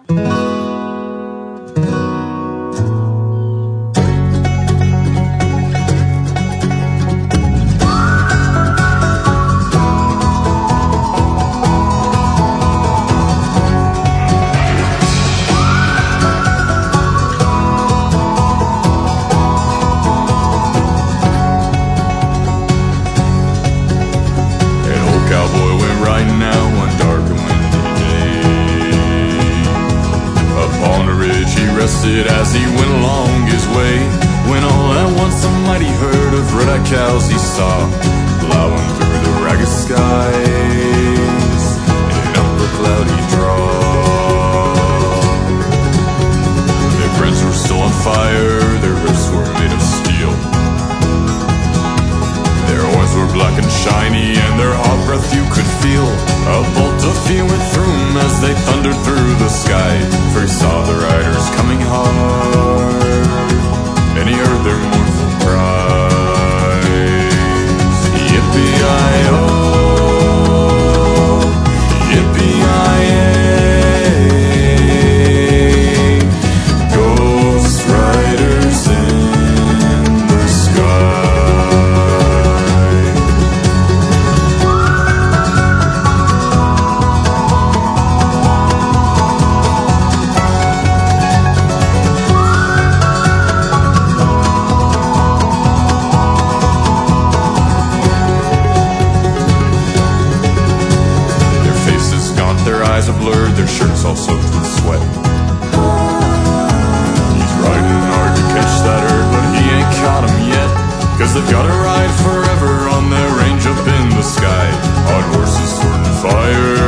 As he went along his way, when all at once a mighty herd of red-eyed cows he saw plowing through the ragged skies in an upper cloudy draw. Their brands were still on fire, their roofs were made of steel, their horns were black and shiny, and their hot breath you could feel. A bolt of fear went through him as they thundered through the sky, for he saw the riders coming hard, and he heard their mournful cries. Yippee-i-oh, yippee-i-ay, ghost riders in the sky. Eyes are blurred, their shirts all soaked with sweat. He's riding hard to catch that herd, but he ain't caught him yet, 'cause they've gotta ride forever on their range up in the sky. Hot horses, sword and fire,